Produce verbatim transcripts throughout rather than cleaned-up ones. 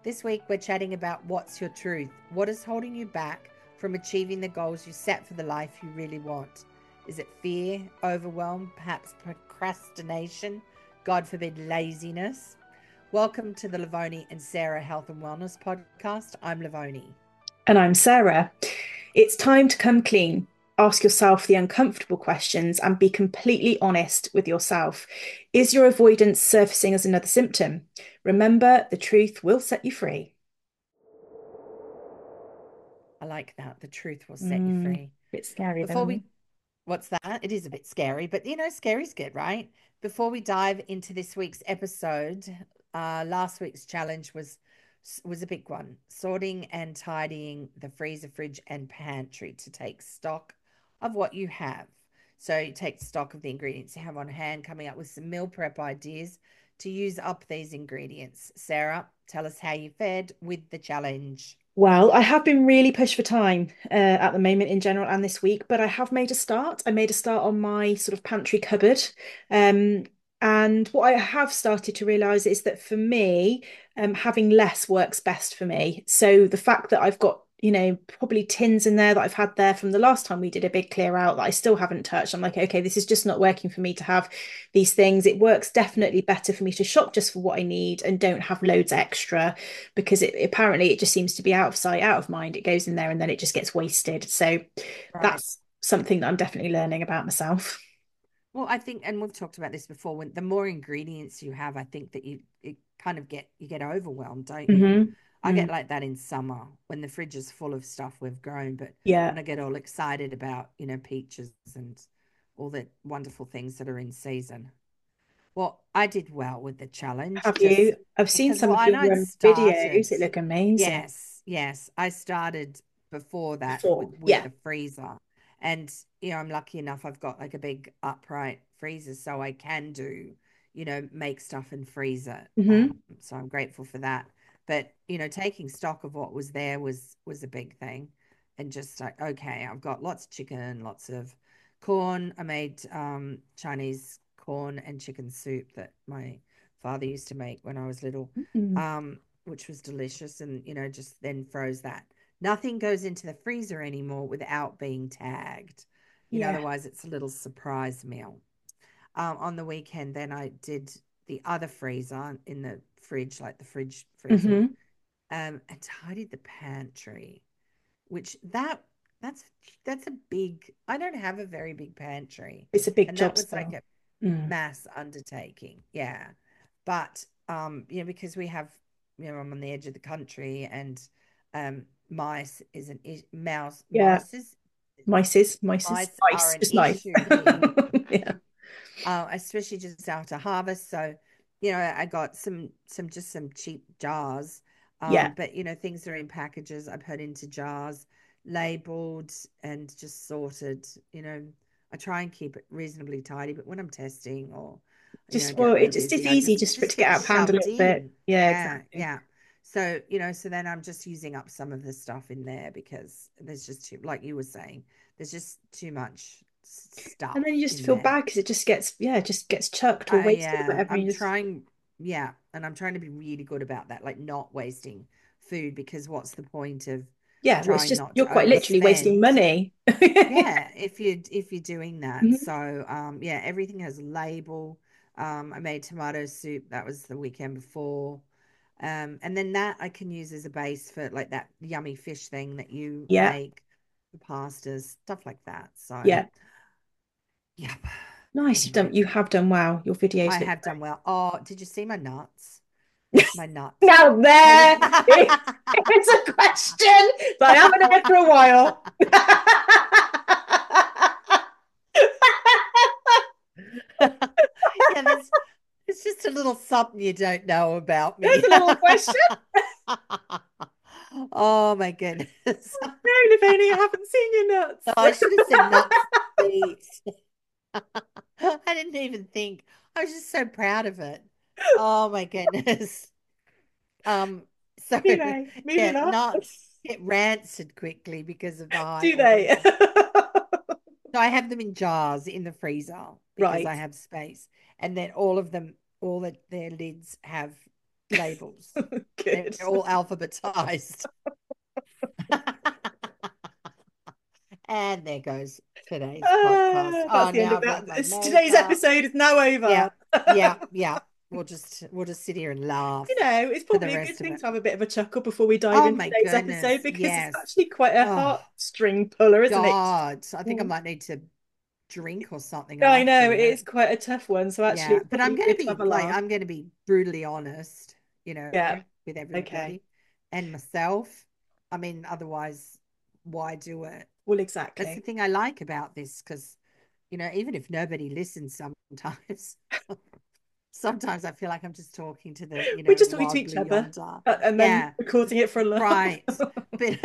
This week, we're chatting about what's your truth? What is holding you back from achieving the goals you set for the life you really want? Is it fear, overwhelm, perhaps procrastination, God forbid, laziness? Welcome to the Lavoni and Sarah Health and Wellness Podcast. I'm Lavoni. And I'm Sarah. It's time to come clean. Ask yourself the uncomfortable questions and be completely honest with yourself. Is your avoidance surfacing as another symptom? Remember, the truth will set you free. I like that. The truth will set you Mm, free. bit scary, Before though. we, what's that? It is a bit scary, but you know, scary's good, right? Before we dive into this week's episode, uh, last week's challenge was was a big one, sorting and tidying the freezer, fridge, and pantry to take stock of what you have. So you take stock of the ingredients you have on hand, coming up with some meal prep ideas to use up these ingredients. Sarah, tell us how you fared with the challenge. Well, I have been really pushed for time uh, at the moment in general and this week, but I have made a start. I made a start on my sort of pantry cupboard. Um, and what I have started to realize is that for me, um, having less works best for me. So the fact that I've got, you know, probably tins in there that I've had there from the last time we did a big clear out that I still haven't touched. I'm like, okay, this is just not working for me to have these things. It works definitely better for me to shop just for what I need and don't have loads extra because it apparently it just seems to be out of sight, out of mind. It goes in there and then it just gets wasted. So Right. that's something that I'm definitely learning about myself. Well, I think, and we've talked about this before, when the more ingredients you have, I think that you it kind of get you get overwhelmed, don't you? Hmm. I Mm. get like that in summer when the fridge is full of stuff we've grown, but Yeah. when I get all excited about, you know, peaches and all the wonderful things that are in season. Well, I did well with the challenge Have you? just I've seen because, some well, of and your I'd um, videos. started, It look amazing. yes, yes, I started before that with Before. with Yeah. the freezer. And, you know, I'm lucky enough I've got like a big upright freezer so I can do, you know, make stuff and freeze it. Hmm. Um, so I'm grateful for that. But, you know, taking stock of what was there was was a big thing. And just like, okay, I've got lots of chicken, lots of corn. I made um Chinese corn and chicken soup that my father used to make when I was little, Mm. um, which was delicious. And, you know, just then froze that. Nothing goes into the freezer anymore without being tagged. You know, Yeah. otherwise it's a little surprise meal. Um, on the weekend, then I did the other freezer in the fridge, like the fridge freezer, Hmm. um, and tidied the pantry, which that that's that's a big. I don't have a very big pantry, It's a big and that job was like still. a Mm. mass undertaking. Yeah, but um, you know, because we have, you know, I'm on the edge of the country, and um, mice is an is, mouse Yeah. mice is Mices, mices, mice are mice, an just mice. issue here, Yeah. uh, especially just after harvest. So, you know, I got some some just some cheap jars, Yeah. um, but you know, things that are in packages I put into jars, labeled and just sorted. You know, I try and keep it reasonably tidy, but when I'm testing or you know Just, well, get real it just is busy, I easy just just for it just to get get out of hand a shoved little bit. in. Yeah, Yeah, exactly. yeah. So, you know, so then I'm just using up some of the stuff in there because there's just too, like you were saying, there's just too much And stuff then you just in feel there. bad because it just gets, yeah, it just gets chucked or I wasted or am. whatever. And I'm you just, trying, yeah, and I'm trying to be really good about that, like not wasting food because what's the point of yeah, well, it's trying just, not you're to quite literally wasting overspend? money. Yeah, if you if you're doing that. Mhm. So, um, yeah, everything has a label. Um, I made tomato soup. That was the weekend before. Um, and then that I can use as a base for like that yummy fish thing that you Yeah, make, the pastas, stuff like that. So, yeah. yep. Nice. You've done, Anyway, you have done well. Your I videos look have done well. Oh, did you see my nuts? great. My nuts. Now Have you? there is a question that I haven't heard for a while. Yeah, there's it's just a little something you don't know about There's me. a little question. Oh my goodness. No, Livonia, I haven't seen your nuts. I should have said nuts and seeds. I didn't even think. I was just so proud of it. Oh my goodness. Um, so Anyway, moving yeah, on. nuts get rancid quickly because of the high Do they? oil. So I have them in jars in the freezer because Right. I have space. And then all of them, all the, their lids have labels. They're Good. all alphabetized. And there goes today's podcast. Ah, that's Oh, the end now of I've that. got my This, today's makeup. episode is now over. Yeah, yeah, yeah. We'll just we'll just sit here and laugh You know, it's for the probably a good rest of thing it. to have a bit of a chuckle before we dive Oh into my today's episode goodness. because it's Yes. actually quite a Oh heartstring puller, isn't it? God. I think I Mm. might need to drink or something I know after it it. is quite a tough one, so actually Yeah. it's But I'm probably gonna good to be have a like laugh. I'm gonna be brutally honest, you know, Yeah. with Okay. everybody and myself. I mean, otherwise, why do it? Well, That's the exactly. thing I like about this, because, you know, even if nobody listens sometimes, sometimes I feel like I'm just talking to the, you We're know, just talking to each wildly other yonder. uh, and then Yeah, recording it for a laugh. right. But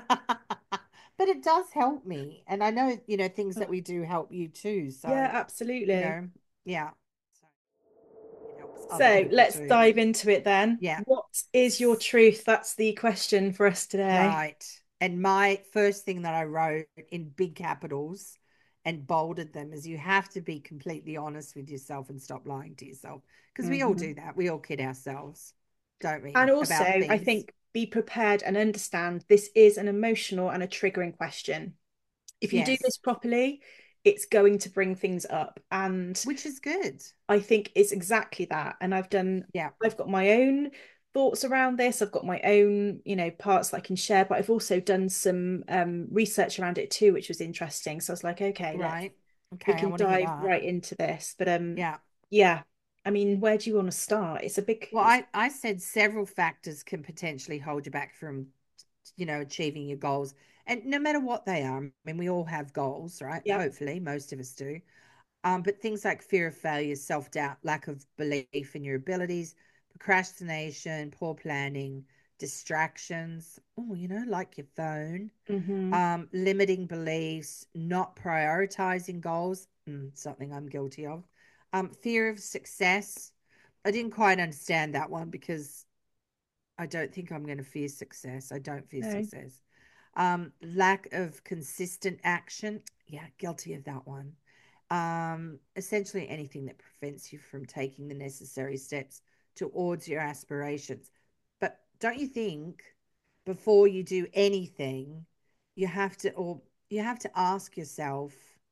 but it does help me. And I know, you know, things that we do help you too. Yeah, So, you absolutely. know, yeah. So it helps other So people let's too. dive into it then. Yeah. What is your truth? That's the question for us today. Right. And my first thing that I wrote in big capitals and bolded them is you have to be completely honest with yourself and stop lying to yourself. Because we all Hmm. do that. We all kid ourselves, don't And we? also, About I things. think be prepared and understand this is an emotional and a triggering question. If you do Yes. this properly, it's going to bring things up. And Which is good. I think it's exactly that. And I've done, Yeah. I've got my own thoughts around this. I've got my own, you know, parts that I can share, but I've also done some um, research around it too, which was interesting. So I was like, okay, let's Right. Okay. we I can want to hear dive that. right into this. But um, Yeah. yeah, I mean, where do you want to start? It's a big, Well, it's I, I said several factors can potentially hold you back from, you know, achieving your goals. And no matter what they are, I mean, we all have goals, right? yeah. Hopefully, most of us do. Um, but things like fear of failure, self doubt, lack of belief in your abilities, procrastination, poor planning, distractions, oh, you know, like your phone, Hmm. um, limiting beliefs, not prioritizing goals, mm, something I'm guilty of, um, fear of success. I didn't quite understand that one because I don't think I'm going to fear success. I don't fear No. success. Um, lack of consistent action. Yeah, guilty of that one. Um, essentially anything that prevents you from taking the necessary steps towards your aspirations. But don't you think before you do anything, you have to, or you have to ask yourself,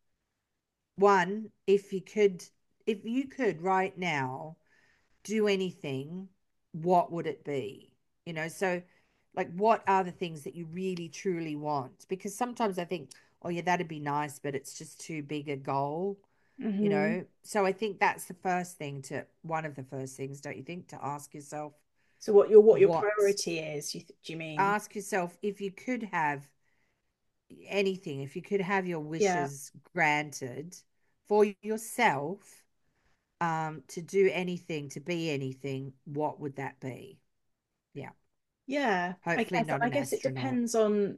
one, if you could, if you could right now do anything, what would it be? You know, so like what are the things that you really truly want? Because sometimes I think, oh yeah, that'd be nice, but it's just too big a goal, you Hmm. know. So I think that's the first thing to one of the first things, don't you think, to ask yourself So what your what your what priority is, you th do you mean? ask yourself if you could have anything, if you could have your Yeah. wishes granted for yourself, um, to do anything, to be anything, what would that be? Yeah. Yeah. I Hopefully guess not I an guess it astronaut. depends on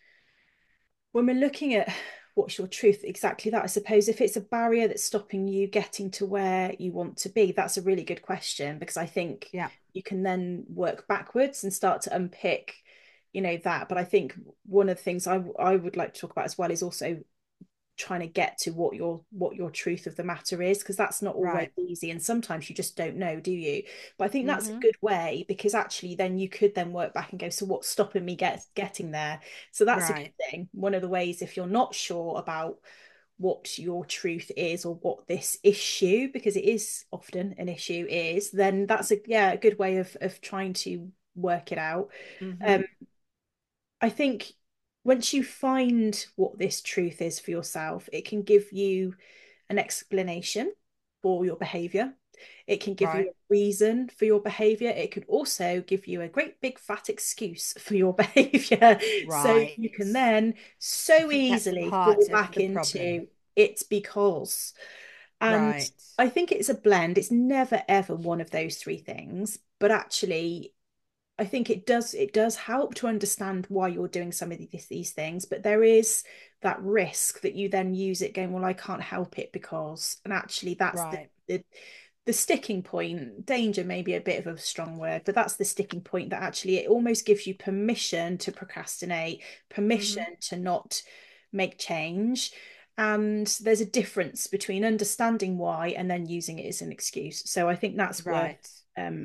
when we're looking at what's your truth, exactly that. I suppose if it's a barrier that's stopping you getting to where you want to be, that's a really good question because I think Yeah. you can then work backwards and start to unpick, you know, that. But I think one of the things I I would like to talk about as well is also trying to get to what your what your truth of the matter is because that's not always Right. easy and sometimes you just don't know, do you? But I think that's a Mm-hmm. good way because actually then you could then work back and go, so what's stopping me get getting there? So that's a good Right. thing. One of the ways, if you're not sure about what your truth is or what this issue, because it is often an issue, is, then that's a yeah a good way of of trying to work it out. um Mm-hmm. I think once you find what this truth is for yourself, it can give you an explanation for your behavior. It can give you Right. a reason for your behavior. It could also give you a great big fat excuse for your behavior. So you Right. can then I so think that's easily fall part of back the problem. into it's because. And Right. I think it's a blend. It's never ever one of those three things, but actually I think it does it does help to understand why you're doing some of these, these things, but there is that risk that you then use it going, well, I can't help it because, and actually that's the, Right. the the sticking point. Danger may be a bit of a strong word, but that's the sticking point that actually it almost gives you permission to procrastinate, permission Mm-hmm. to not make change. And there's a difference between understanding why and then using it as an excuse. So I think that's worth Right. um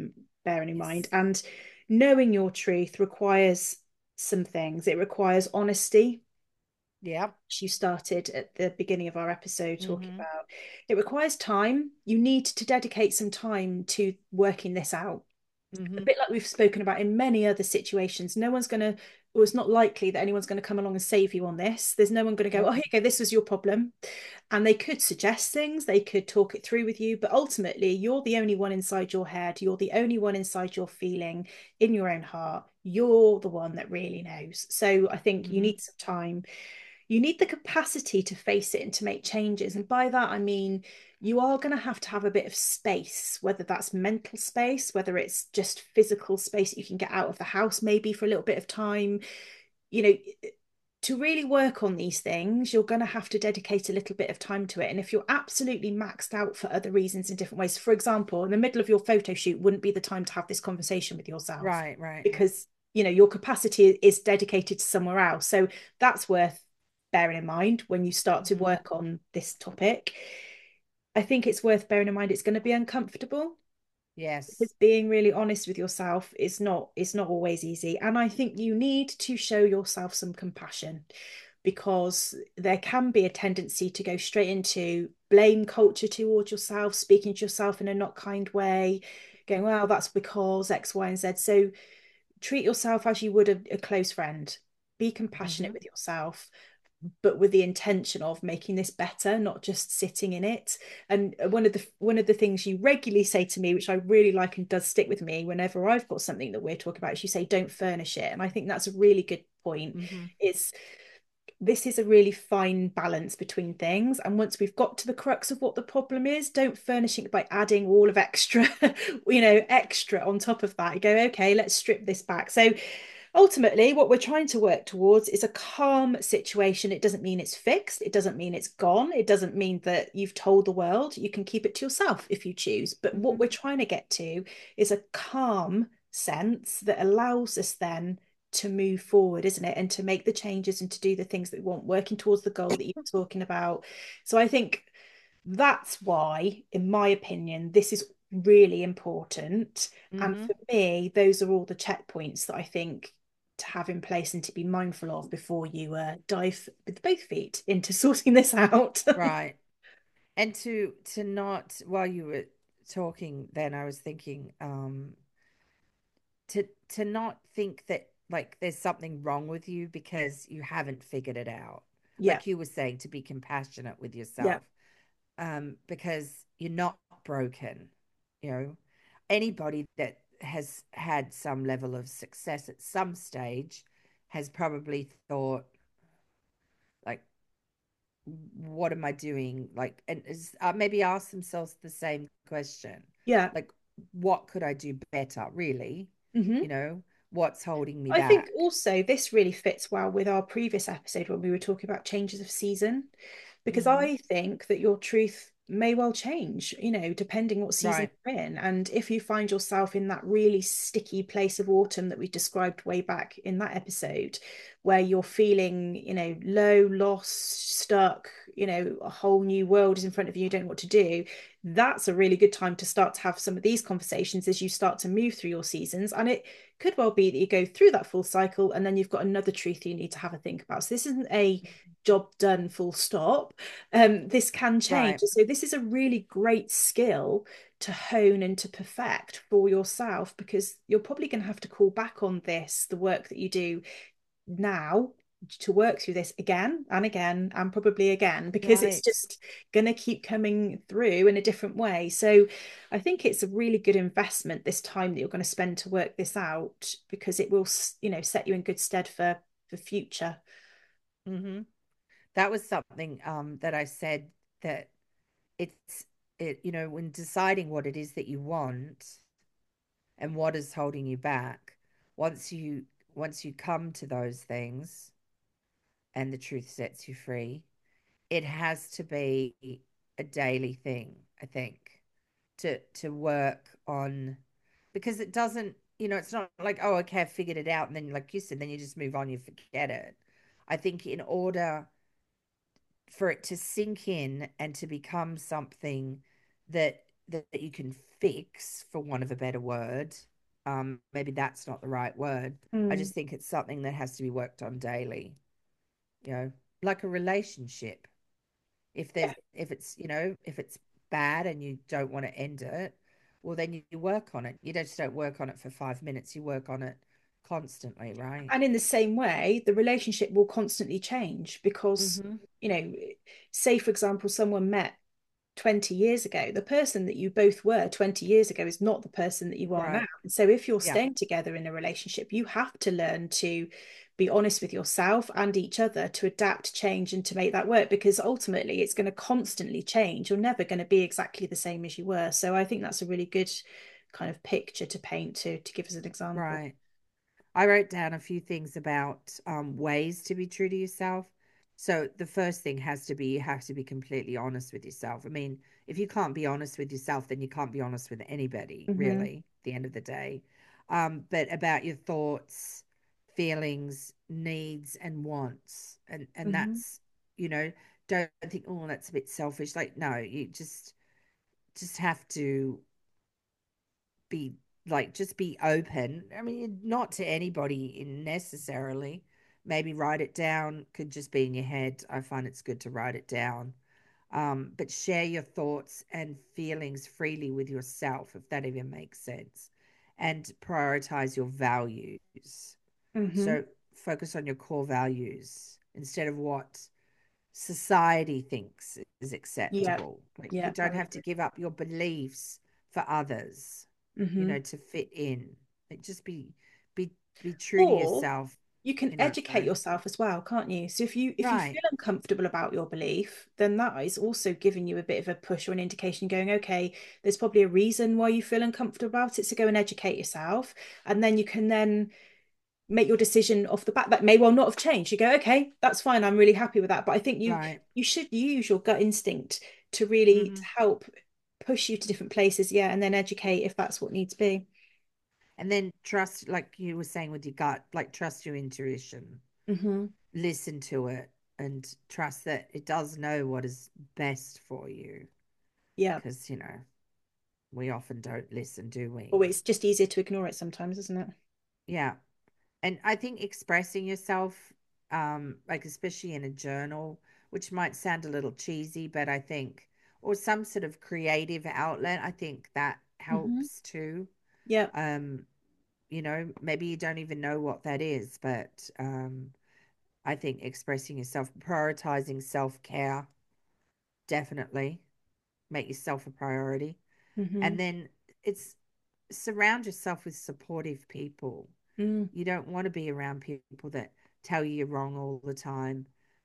bearing in mind. Yes. And knowing your truth requires some things. It requires honesty, Yeah. which you started at the beginning of our episode talking Mm-hmm. about. It requires time. You need to dedicate some time to working this out, a Mm-hmm. bit like we've spoken about in many other situations. No one's going to, or it's not likely that anyone's going to come along and save you on this. There's no one going to go, oh, here you go, this was your problem. And they could suggest things, they could talk it through with you, but ultimately, you're the only one inside your head. You're the only one inside your feeling in your own heart. You're the one that really knows. So I think you Mm-hmm. need some time. You need the capacity to face it and to make changes. And by that, I mean, you are going to have to have a bit of space, whether that's mental space, whether it's just physical space that you can get out of the house, maybe for a little bit of time. You know, to really work on these things, you're going to have to dedicate a little bit of time to it. And if you're absolutely maxed out for other reasons in different ways, for example, in the middle of your photo shoot wouldn't be the time to have this conversation with yourself Right, right. because, you know, your capacity is dedicated to somewhere else. So that's worth bearing in mind when you start to Mm-hmm. work on this topic. I think it's worth bearing in mind it's going to be uncomfortable because Yes. being really honest with yourself is not is not always easy. And I think you need to show yourself some compassion because there can be a tendency to go straight into blame culture towards yourself, speaking to yourself in a not kind way, going, well, that's because X, Y, and Z. So treat yourself as you would a, a close friend. Be compassionate Mm-hmm. with yourself, but with the intention of making this better, not just sitting in it. And one of the one of the things you regularly say to me, which I really like and does stick with me whenever I've got something that we're talking about, is you say, don't furnish it. And I think that's a really good point. Mm-hmm. Is this is a really fine balance between things. And once we've got to the crux of what the problem is, don't furnish it by adding all of extra, you know, extra on top of that. You go, okay, let's strip this back. So ultimately, what we're trying to work towards is a calm situation. It doesn't mean it's fixed. It doesn't mean it's gone. It doesn't mean that you've told the world. You can keep it to yourself if you choose. But what Mm-hmm. we're trying to get to is a calm sense that allows us then to move forward, isn't it? And to make the changes and to do the things that we want, working towards the goal that you were talking about. So I think that's why, in my opinion, this is really important. And Mm-hmm. for me, those are all the checkpoints that I think to have in place and to be mindful of before you uh, dive with both feet into sorting this out. Right. And to to not while you were talking, then I was thinking, um, to to not think that like there's something wrong with you because you haven't figured it out. Yeah, Like you were saying, to be compassionate with yeah, yourself, um, because you're not broken. You know, anybody that has had some level of success at some stage has probably thought, like, what am I doing? Like, and is, uh, maybe ask themselves the same question, yeah. like, what could I do better, really? hmm You know, what's holding me I think back? also this really fits well with our previous episode when we were talking about changes of season, because Hmm. I think that your truth may well change, you know, depending what season Right. you're in. And if you find yourself in that really sticky place of autumn that we described way back in that episode, where you're feeling, you know, low, lost, stuck, you know, a whole new world is in front of you, you don't know what to do, that's a really good time to start to have some of these conversations as you start to move through your seasons. And it could well be that you go through that full cycle and then you've got another truth you need to have a think about. So this isn't a job done full stop. Um, this can change. Right. So this is a really great skill to hone and to perfect for yourself because you're probably going to have to call back on this, the work that you do now to work through this again and again and probably again because it's Right. just going to keep coming through in a different way. So I think it's a really good investment this time that you're going to spend to work this out because it will, you know, set you in good stead for for future. Hmm. That was something um that I said, that it's it, you know, when deciding what it is that you want and what is holding you back, once you once you come to those things and the truth sets you free, it has to be a daily thing, I think, to to work on, because it doesn't, you know, it's not like, oh, okay, I figured it out, and then like you said, then you just move on, you forget it. I think in order for it to sink in and to become something that that you can fix, for want of a better word, Um, maybe that's not the right word. I Mm. just think it's something that has to be worked on daily, you know, like a relationship. If there's, if it's, you know, if it's bad and you don't want to end it, well, then you, you work on it. You just don't work on it for five minutes. You work on it constantly, right? And in the same way, the relationship will constantly change because, Mm-hmm. you know, say, for example, someone met twenty years ago, the person that you both were twenty years ago is not the person that you are now. Right. And so if you're Yeah. staying together in a relationship, you have to learn to be honest with yourself and each other to adapt, change, and to make that work because ultimately it's going to constantly change. You're never going to be exactly the same as you were. So I think that's a really good kind of picture to paint to to give us an example. Right. I wrote down a few things about um, ways to be true to yourself. So the first thing has to be you have to be completely honest with yourself. I mean, if you can't be honest with yourself, then you can't be honest with anybody, Hmm. really, at the end of the day. Um, but about your thoughts, feelings, needs, and wants. And and Hmm. that's, you know, don't think, oh, that's a bit selfish. Like, no, you just just have to be like just be open. I mean, not to anybody necessarily. Maybe write it down, could just be in your head. I find it's good to write it down. Um, but share your thoughts and feelings freely with yourself, if that even makes sense. And prioritize your values. Hmm. So focus on your core values instead of what society thinks is Yeah. acceptable. Like you Yeah, I don't would have to agree. give up your beliefs for others, you Hmm. know, to fit in. Like just be be be true to Or yourself, you can you know. educate yourself as well, can't you? So if you if you feel Right, uncomfortable about your belief, then that is also giving you a bit of a push or an indication going, okay, there's probably a reason why you feel uncomfortable about it. So go and educate yourself. And then you can then make your decision off the bat. That may well not have changed. You go, okay, that's fine. I'm really happy with that. But I think you right. you should use your gut instinct to really Hmm. help push you to different places, yeah, and then educate if that's what needs to be. And then trust, like you were saying with your gut, like trust your intuition, Hmm. listen to it, and trust that it does know what is best for you. Yeah. Because, you know, we often don't listen, do Or we? it's just easier to ignore it sometimes, isn't it? Yeah. And I think expressing yourself, um, like especially in a journal, which might sound a little cheesy, but I think, or some sort of creative outlet, I think that Hmm. helps too. Yeah. Um, you know, maybe you don't even know what that is, but um, I think expressing yourself, prioritizing self-care, definitely make yourself a priority. Hmm. And then it's surround yourself with supportive people. Mm. You don't want to be around people that tell you you're wrong all the time,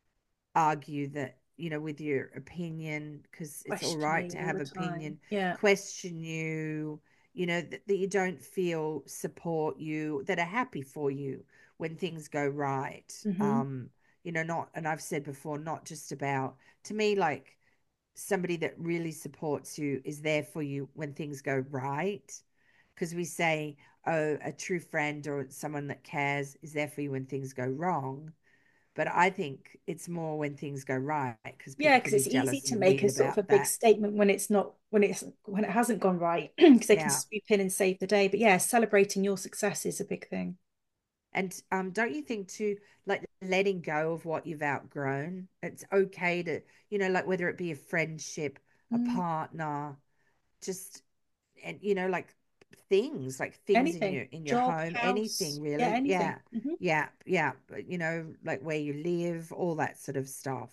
argue that, you know, with your opinion, because it's all right Questioning to all have the time. opinion, Yeah. question you, you know, that, that you don't feel support you, that are happy for you when things go right. Hmm. Um, you know, not, and I've said before, not just about, to me, like somebody that really supports you is there for you when things go right. Because we say, oh, a true friend or someone that cares is there for you when things go wrong. But I think it's more when things go right because Yeah, people because can be it's easy jealous. to You make read a sort of a about big that. statement when it's not when it's when it hasn't gone right because they can Yeah. swoop in and save the day. But yeah, celebrating your success is a big thing. And um, don't you think too, like letting go of what you've outgrown? It's okay to, you know, like whether it be a friendship, a Mm. partner, just and you know like things like things in Anything, your in your job, home, house, anything yeah, really. anything. Yeah, Hmm. yeah, yeah, but you know like where you live, all that sort of stuff.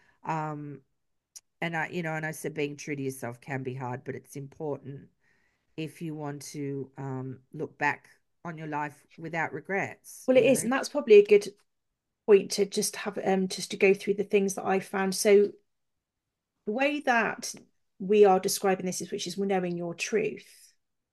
um and I, you know, and I said being true to yourself can be hard, but it's important if you want to um look back on your life without regrets, Well, you it is, know. and that's probably a good point to just have um just to go through the things that I found. So the way that we are describing this is, which is knowing your truth.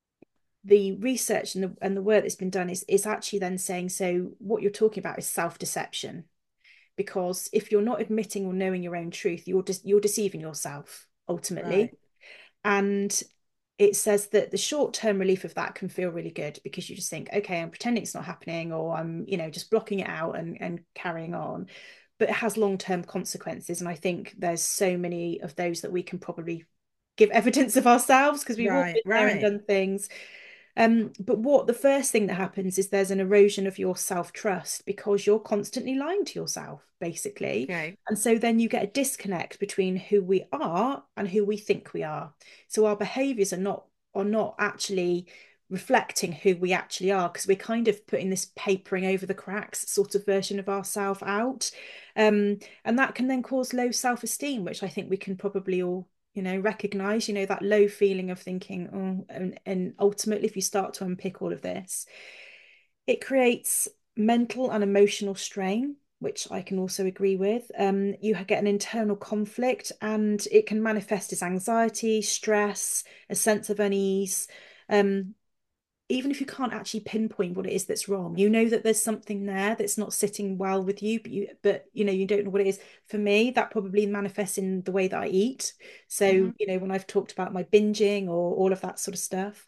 The research and the and the work that's been done is is actually then saying, so what you're talking about is self-deception, because if you're not admitting or knowing your own truth, you're just you're deceiving yourself ultimately. Right, And it says that the short-term relief of that can feel really good because you just think, okay, I'm pretending it's not happening, or I'm, you know, just blocking it out and and carrying on. But it has long-term consequences. And I think there's so many of those that we can probably give evidence of ourselves because we've all right, been there and right. done things. Um, but what the first thing that happens is there's an erosion of your self-trust because you're constantly lying to yourself, basically. Okay. And so then you get a disconnect between who we are and who we think we are. So our behaviors are not are not actually reflecting who we actually are because we're kind of putting this papering over the cracks sort of version of ourselves out. Um, and that can then cause low self-esteem, which I think we can probably all you know recognize, you know that low feeling of thinking, oh, and, and ultimately if you start to unpick all of this, it creates mental and emotional strain, which I can also agree with. Um, you get an internal conflict and it can manifest as anxiety, stress, a sense of unease. Um, even if you can't actually pinpoint what it is that's wrong, you know that there's something there that's not sitting well with you, but you but you know you don't know what it is. For me, that probably manifests in the way that I eat. So, Hmm. you know, when I've talked about my binging or all of that sort of stuff,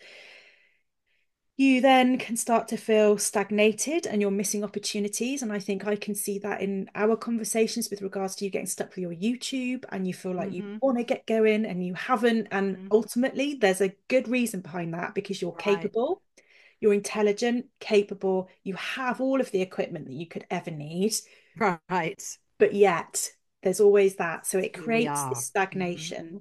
you then can start to feel stagnated and you're missing opportunities. And I think I can see that in our conversations with regards to you getting stuck with your YouTube and you feel like you Hmm. want to get going and you haven't. And Hmm. ultimately, there's a good reason behind that because you're Right. capable, you're intelligent, capable, you have all of the equipment that you could ever need, Right. but yet there's always that. So it Here we creates this are. Hmm. stagnation.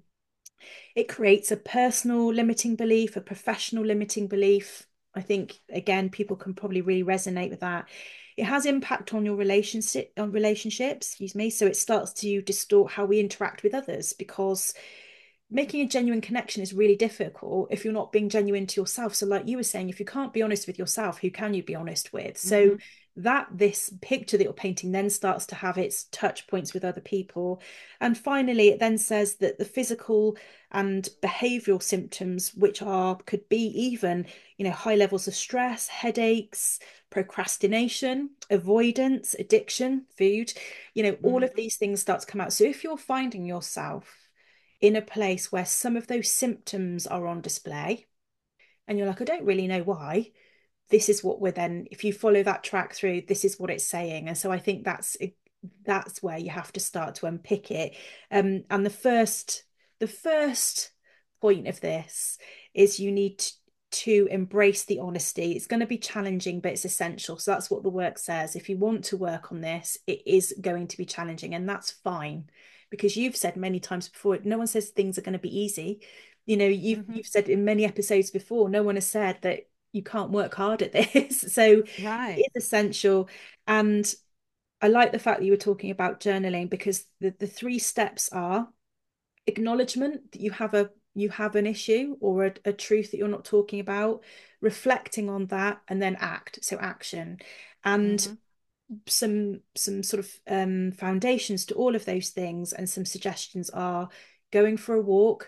It creates a personal limiting belief, a professional limiting belief. I think again, people can probably really resonate with that. It has impact on your relationship on relationships, excuse me. So it starts to distort how we interact with others because making a genuine connection is really difficult if you're not being genuine to yourself. So, like you were saying, if you can't be honest with yourself, who can you be honest with? So Hmm. that this picture that you're painting then starts to have its touch points with other people. And finally, it then says that the physical and behavioral symptoms, which are could be even, you know, high levels of stress, headaches, procrastination, avoidance, addiction, food, you know, all of Hmm. these things start to come out. So if you're finding yourself in a place where some of those symptoms are on display and you're like, I don't really know why. This is what we're then, if you follow that track through, this is what it's saying. And so I think that's that's where you have to start to unpick it. Um, and the first the first point of this is you need to, to embrace the honesty. It's going to be challenging, but it's essential. So that's what the work says. If you want to work on this, it is going to be challenging, and that's fine because you've said many times before, no one says things are going to be easy. You know, you've Hmm. you've said in many episodes before, no one has said that you can't work hard at this. So Right. it is essential. And I like the fact that you were talking about journaling because the, the three steps are acknowledgement that you have a you have an issue or a, a truth that you're not talking about, reflecting on that, and then act. So action. And Hmm. some some sort of um, foundations to all of those things and some suggestions are going for a walk.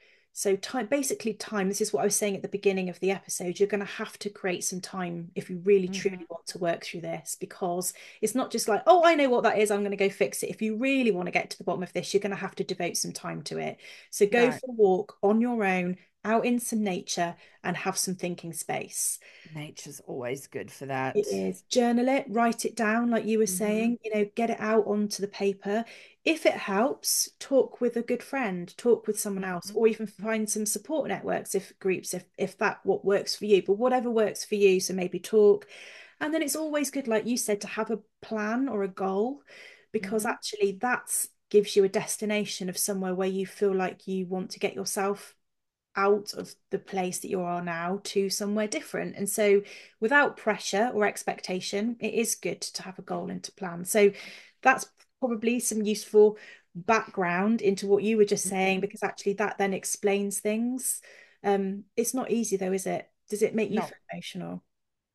So time, basically time, this is what I was saying at the beginning of the episode. You're going to have to create some time if you really Hmm. truly want to work through this, because it's not just like, oh, I know what that is, I'm going to go fix it. If you really want to get to the bottom of this, you're going to have to devote some time to it. So go Right. for a walk on your own, out in some nature, and have some thinking space. Nature's always good for It that. is. Journal it, write it down, like you were Hmm. saying, you know, get it out onto the paper. If it helps, talk with a good friend, talk with someone else, Hmm. or even find some support networks, if groups, if if that what works for you. But whatever works for you, so maybe talk. And then it's always good, like you said, to have a plan or a goal, because Hmm. actually that's gives you a destination of somewhere where you feel like you want to get yourself out of the place that you are now to somewhere different. And so, without pressure or expectation, it is good to have a goal and to plan. So, that's probably some useful background into what you were just saying, Hmm. because actually that then explains things. Um, it's not easy though, is it? Does it make you No. feel emotional?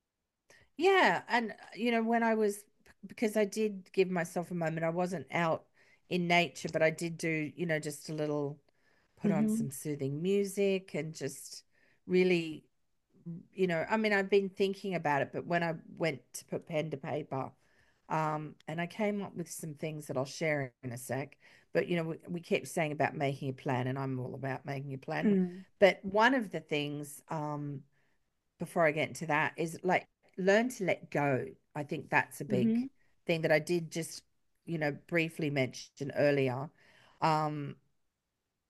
Yeah. And, you know, when I was, because I did give myself a moment, I wasn't out in nature, but I did do, you know, just a little, put on Mm-hmm. some soothing music and just really, you know, I mean, I've been thinking about it, but when I went to put pen to paper, um, and I came up with some things that I'll share in a sec. But, you know, we, we kept saying about making a plan, and I'm all about making a plan. Mm. But one of the things, um, before I get into that, is like learn to let go. I think that's a big Mm-hmm. thing that I did just, you know, briefly mention earlier. Um,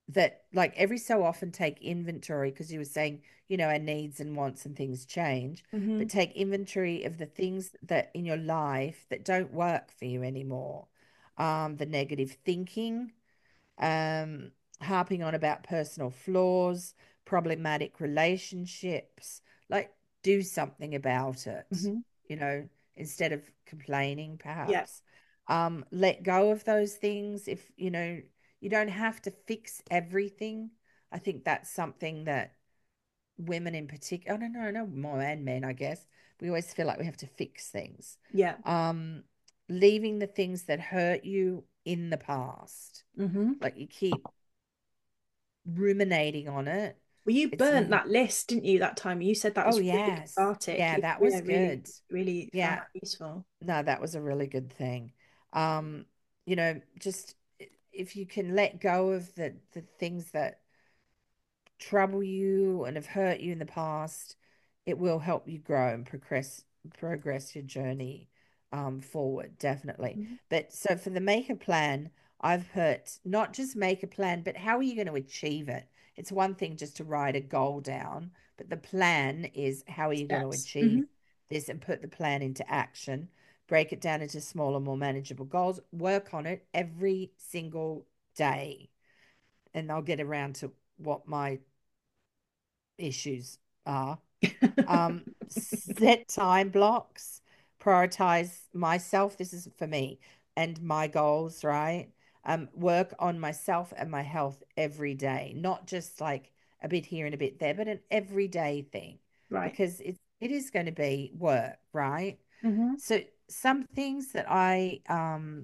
that like every so often take inventory because you were saying, you know, our needs and wants and things change, but Hmm. take inventory of the things that in your life that don't work for you anymore. Um, the negative thinking, um, harping on about personal flaws, problematic relationships, like do something about it, Hmm. you know, instead of complaining, Yeah. perhaps. Um, let go of those things if, you know, you don't have to fix everything. I think that's something that women in particular, I don't know, no more and men, I guess, we always feel like we have to fix things. Yeah. Um, leaving the things that hurt you in the past. Hmm. Like you keep ruminating on it. Well, you It's, burnt that list, didn't you, that time? You said that oh, was really yes. cathartic. Yeah, You, that yeah, was really, good. really found Yeah, that useful. no, that was a really good thing. Um, you know, just if you can let go of the the things that trouble you and have hurt you in the past, it will help you grow and progress progress your journey um, forward, definitely. Mhm. But so for the make a plan, I've put not just make a plan, but how are you going to achieve it? It's one thing just to write a goal down, but the plan is how are you going to Steps. achieve Hmm. this and put the plan into action, break it down into smaller, more manageable goals, work on it every single day. And I'll get around to what my issues are. Um, set time blocks, prioritize myself. This is for me and my goals, right? Um, work on myself and my health every day, not just like a bit here and a bit there, but an everyday thing Right. because it, it is going to be work, right? Hmm. So some things that I um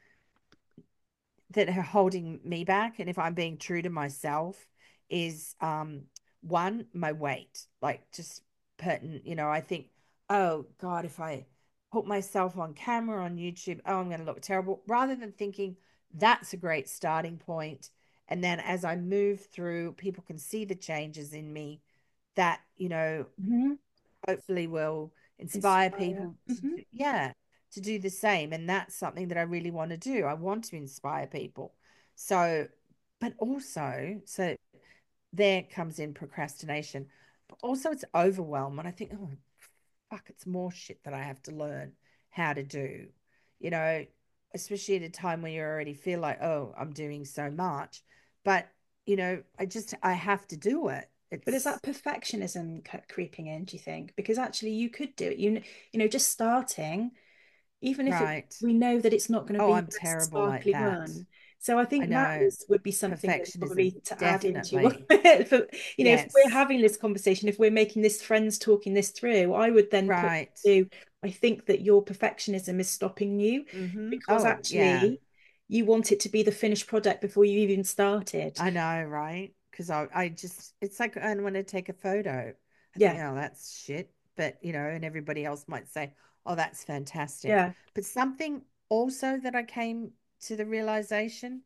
that are holding me back and if I'm being true to myself is um one my weight like just pertinent you know I think oh god if I put myself on camera on YouTube oh I'm going to look terrible rather than thinking that's a great starting point and then as I move through people can see the changes in me that you know Hmm. hopefully will inspire Inspire. people to Hmm. do, yeah, to do the same. And that's something that I really want to do. I want to inspire people. So, but also, so there comes in procrastination, but also it's overwhelm. And I think, oh, fuck, it's more shit that I have to learn how to do, you know, especially at a time when you already feel like, oh, I'm doing so much. But, you know, I just, I have to do it. But is It's that perfectionism c- creeping in, do you think? Because actually you could do it. You, kn- you know, just starting, even if it, right. we know that it's not going to Oh, be I'm the best terrible like sparkly that. run. So I I think that know. is, would be something that Perfectionism, probably to add into definitely. for, you know, if we're Yes. having this conversation, if we're making this friends talking this through, I would then put Right. to, I think that your perfectionism is stopping you Mm-hmm. because Oh, yeah. actually you want it to be the finished product before you even started. I know, right? Because I, I just, it's like I want to take a photo. I think, Yeah, oh, that's shit. But, you know, and everybody else might say, oh, that's fantastic. yeah, But something also that I came to the realization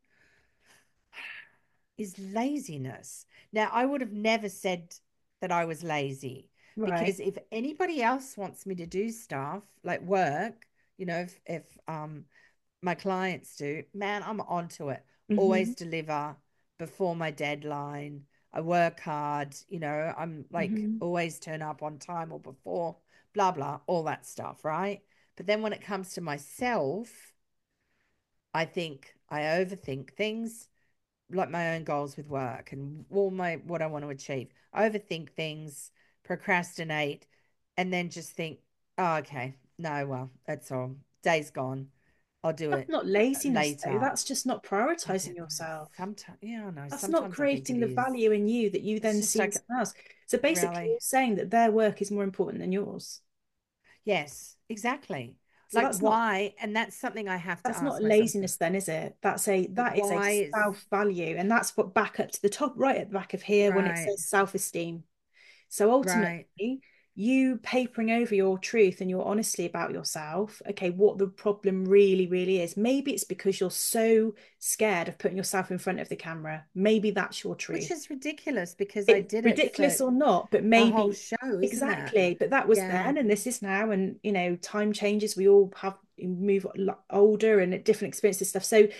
is laziness. Now, I would have never said that I was lazy right. because if anybody else wants me to do stuff like work, you know, if, if um my clients do, man, I'm onto it. Hmm. Always deliver before my deadline. I work hard, you know, I'm like Hmm. always turn up on time or before, blah, blah, all that stuff, right? But then when it comes to myself, I think I overthink things like my own goals with work and all my what I want to achieve. Overthink things, procrastinate, and then just think, oh, okay, no, well, that's all. Day's gone. I'll do That's it not uh, laziness, though. later. That's just not I prioritizing don't know. yourself. Sometimes, yeah, I know. That's not Sometimes I think it creating the is. value in you that you It's then just see in like, someone else. So basically, really? you're saying that their work is more important than yours. Yes, exactly. So Like, that's not why? And that's something I have to that's not ask myself. laziness then, is it? That's a But that is a why is self-value. And that's what back up to the top, right at the back of here when it right, says self-esteem. So right. ultimately, you papering over your truth and your honesty about yourself, okay, what the problem really, really is. Maybe it's because you're so scared of putting yourself in front of the camera. Maybe that's your Which truth. is ridiculous because I It did it for ridiculous or not, but a whole maybe show, isn't that? exactly. But that was Yeah. then, and this is now, and you know, time changes. We all have move older and different experiences stuff. So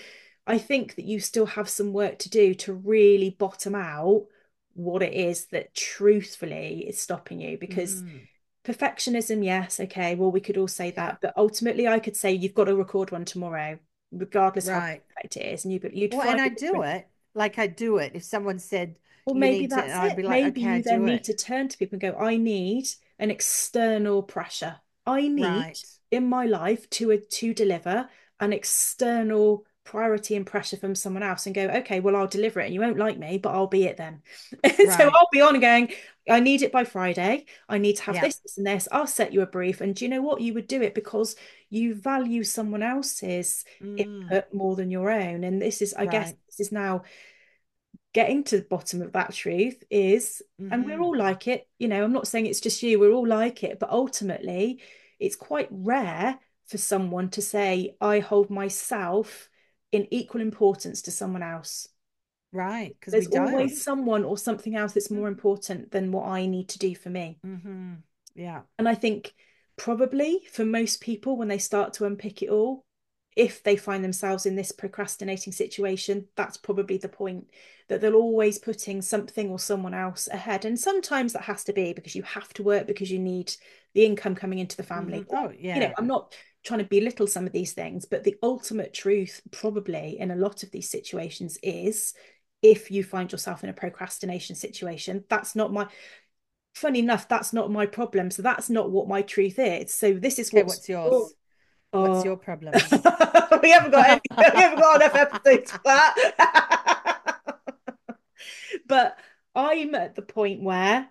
I think that you still have some work to do to really bottom out what it is that truthfully is stopping you. Because Mm, perfectionism, yes, okay, well, we could all say yeah. that, but ultimately, I could say you've got to record one tomorrow, regardless how Right. perfect it is, and you you'd Well, find and I a do different. it. Like I do it. If someone said Or you maybe need to, and that's I'd it. be like, Maybe okay, I you then do need it. to turn to people and go, I need an external pressure. I need Right. in my life to to deliver an external priority and pressure from someone else and go, okay, well, I'll deliver it and you won't like me, but I'll be it then. So Right. I'll be on going, I need it by Friday. I need to have Yeah. this, this, and this. I'll set you a brief. And do you know what? You would do it because you value someone else's Mm, input more than your own. And this is, I guess, right. this is now getting to the bottom of that truth is, and we're Mm-hmm. all like it, you know, I'm not saying it's just you, we're all like it, but ultimately it's quite rare for someone to say, I hold myself in equal importance to someone else. Right. Because we There's don't. always someone or something else that's more important than what I need to do for me. Mm-hmm. Yeah. And I think probably for most people, when they start to unpick it all, if they find themselves in this procrastinating situation, that's probably the point that they're always putting something or someone else ahead. And sometimes that has to be because you have to work because you need the income coming into the Mm-hmm. family. Or, Oh, you know, yeah. I'm not trying to belittle some of these things, but the ultimate truth, probably in a lot of these situations, is if you find yourself in a procrastination situation, that's not my funny enough, that's not my problem. So that's not what my truth is. So this is Okay, what's what's oh, yours? What's oh. your problem? We haven't got any, we haven't got enough episodes for that. But I'm at the point where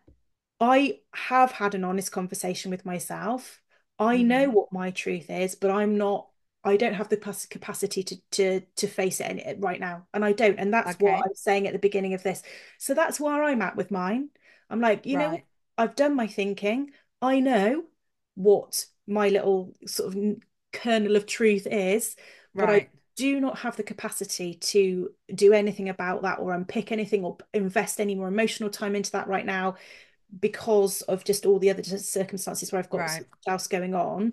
I have had an honest conversation with myself. I know Mm-hmm. what my truth is, but I'm not, I don't have the capacity to to to face it right now. And I don't. And that's what I Okay. was saying at the beginning of this. So that's where I'm at with mine. I'm like, you know what? Right. I've done my thinking. I know what my little sort of kernel of truth is, but I Right. do not have the capacity to do anything about that or unpick anything or invest any more emotional time into that right now because of just all the other circumstances where I've got Right. something else going on.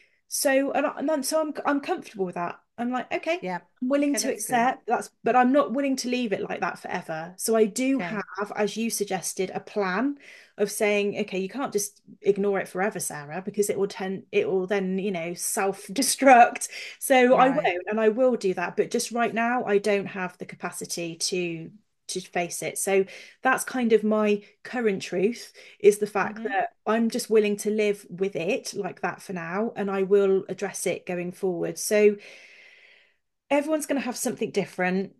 So and, I, and then, so I'm I'm comfortable with that. I'm like, okay, Yeah. I'm willing Okay, to that's good. accept that's, but I'm not willing to leave it like that forever. So I do Okay. have, as you suggested, a plan of saying, okay, you can't just ignore it forever, Sarah, because it will tend, it will then, you know, self-destruct. So I Right. won't, and I will do that. But just right now, I don't have the capacity to to face it. So that's kind of my current truth is the fact Mm-hmm. that I'm just willing to live with it like that for now, and I will address it going forward. So everyone's going to have something different.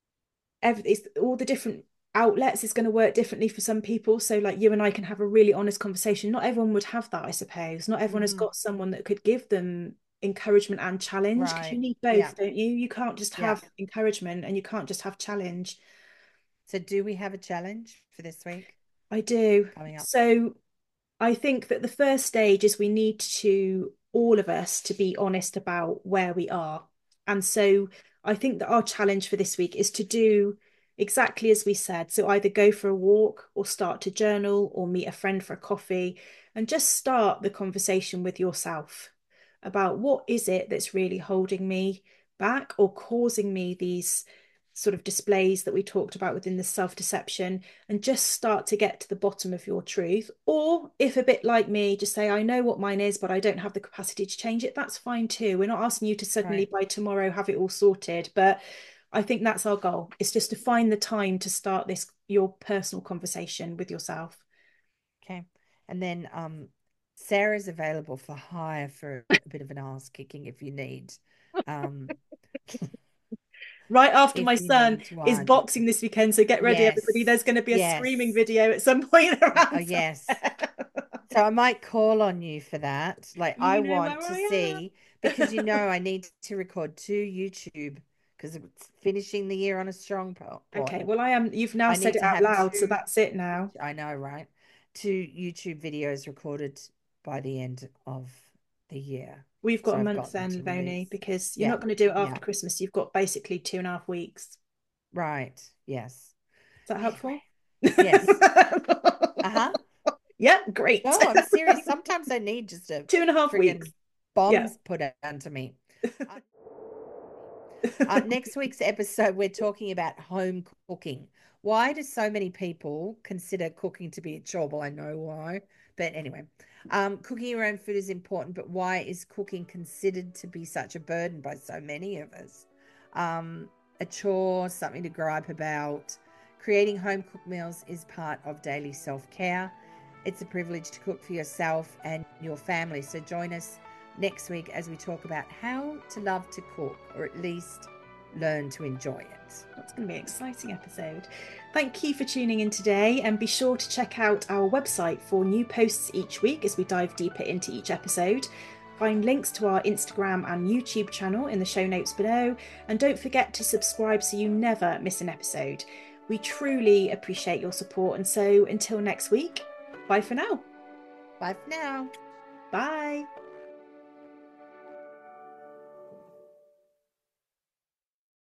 Every, it's, all the different outlets is going to work differently for some people. So, like you and I can have a really honest conversation. Not everyone would have that, I suppose. Not everyone has Mm-hmm. got someone that could give them encouragement and challenge because you Right. need Yeah. both, don't you? You can't just Yeah. have encouragement and you can't just have challenge. So do we have a challenge for this week I do. coming up? So I think that the first stage is we need to, all of us, to be honest about where we are. And so I think that our challenge for this week is to do exactly as we said. So either go for a walk or start to journal or meet a friend for a coffee and just start the conversation with yourself about what is it that's really holding me back or causing me these sort of displays that we talked about within the self-deception, and just start to get to the bottom of your truth. Or if a bit like me, just say, I know what mine is, but I don't have the capacity to change it. That's fine too. We're not asking you to suddenly Right. by tomorrow have it all sorted, but I think that's our goal. It's just to find the time to start this, your personal conversation with yourself. Okay. And then um Sarah's available for hire for a bit of an ass kicking if you need. Um Right after my if you son need is one. boxing this weekend, so get ready, everybody. Yes. There's going to be a screaming Yes. video at some point Oh, around yes. somewhere. So I might call on you for that. Like I You know want where to I see because you am. know I need to record two YouTube because it's finishing the year on a strong po- Okay, point. well, I am. You've now I said need it to out have loud, so two. that's it now. I know, right? Two YouTube videos recorded by the end of the year. We've got So a I've month got them then, to Livoni, release. because you're Yeah. not going to do it Yeah. after Christmas. You've got basically two and a half weeks. Is Right. Yes. that Anyway. helpful? Yes. Uh-huh. Yeah, great. No, I'm serious. Sometimes I need just a Two and a half weeks. friggin' Yeah. bombs put onto me. Uh, next week's episode, we're talking about home cooking. Why do so many people consider cooking to be a chore? Well, I know why. But anyway, um, cooking your own food is important, but why is cooking considered to be such a burden by so many of us? Um, a chore, something to gripe about. Creating home cooked meals is part of daily self-care. It's a privilege to cook for yourself and your family. So join us next week as we talk about how to love to cook, or at least learn to enjoy it. That's going to be an exciting episode. Thank you for tuning in today, and be sure to check out our website for new posts each week as we dive deeper into each episode. Find links to our Instagram and YouTube channel in the show notes below, and don't forget to subscribe so you never miss an episode. We truly appreciate your support, and so until next week, bye for now. Bye for now. Bye.